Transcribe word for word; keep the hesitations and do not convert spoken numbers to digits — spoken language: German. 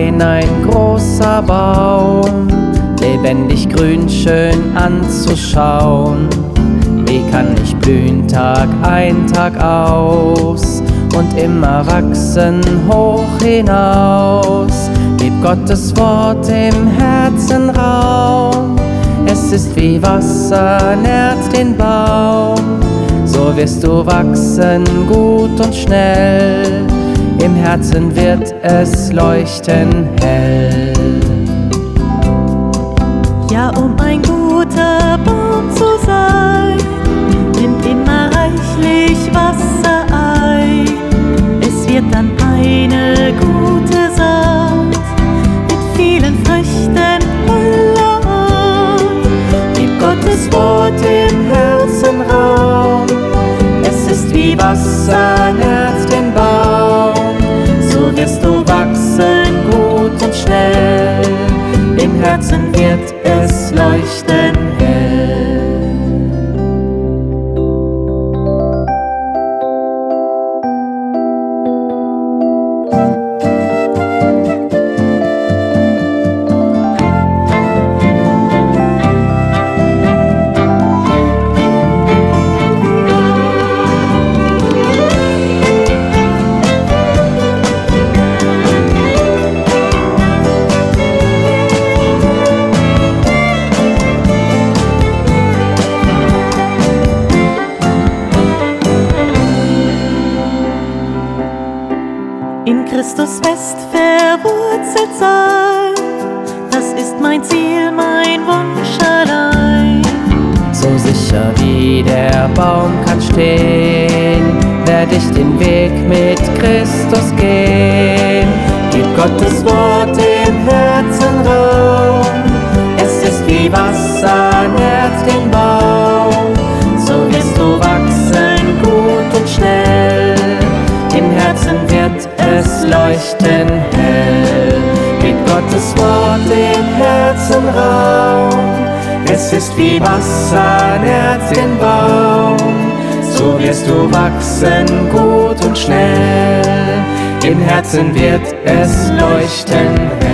Stein ein großer Baum, lebendig grün, schön anzuschauen. Wie kann ich blühen Tag ein, Tag aus und immer wachsen hoch hinaus? Gib Gottes Wort im Herzen Raum, es ist wie Wasser, nährt den Baum. So wirst du wachsen, gut und schnell, im Herzen wird es leuchten hell. Ja, um ein guter Baum zu sein, nimmt immer reichlich Wasser ein. Es wird dann eine gute Saat mit vielen Früchten voller Art. Gib Gottes Wort im Herzen Raum, es ist wie Wasser, nährt den Baum. So wirst du wachsen, gut und schnell, im Herzen wird es leuchten hell. In Christus fest verwurzelt sein, das ist mein Ziel, mein Wunsch allein. So sicher wie der Baum kann stehen, werd ich den Weg mit Christus gehen. Gib Gottes Wort im Herzen Raum, es ist wie Wasser, nährt den Baum. So wirst du wachsen, gut und schnell, im Herzen wird es leuchten hell. Gib Gottes Wort im Herzen Raum, es ist wie Wasser, nährt den Baum. So wirst du wachsen, gut und schnell, im Herzen wird es leuchten hell.